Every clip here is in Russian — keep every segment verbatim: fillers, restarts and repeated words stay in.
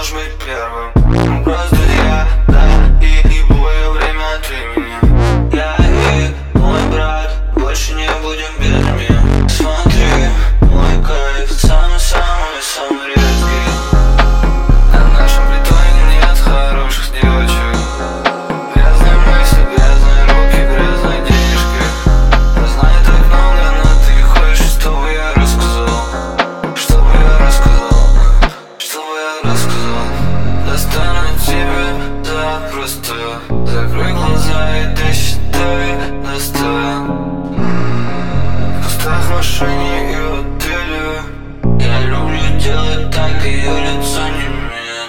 должен быть первым. Мы просто друзья, да, и не бою время от времени. Я и мой брат больше не будем бедными. Смотри, мой кайф самый-самый-самый редкий. На нашем притоне нет хороших девочек. Грязные мысли, грязные руки, грязные денежки. Я знаю так много, но ты хочешь, чтобы я рассказал. Чтобы я рассказал, чтобы я рассказал. Достану тебя запросто. Закрой глаза и досчитай до ста. В кустах, в машине и в отеле. Я люблю делать так, ее лицо не меня.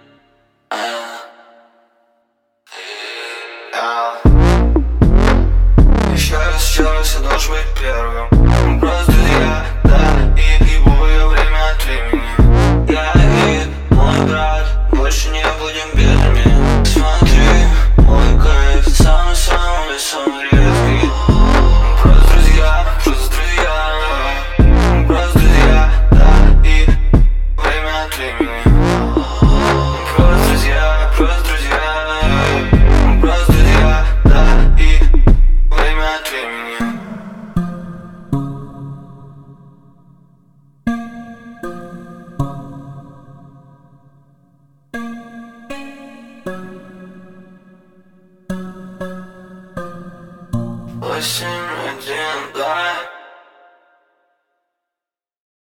Еще раз, еще раз я должен быть первым. Мы просто друзья, да, и не бою время от времени. Я и мой брат больше не будем бедными. Смотри, мой кайф самый-самый-самый редкий. Мы просто друзья, просто друзья. Мы просто друзья, да, и время от времени. Мы просто друзья, просто друзья. Мы просто друзья, да, и время от времени. Восемь, один, два.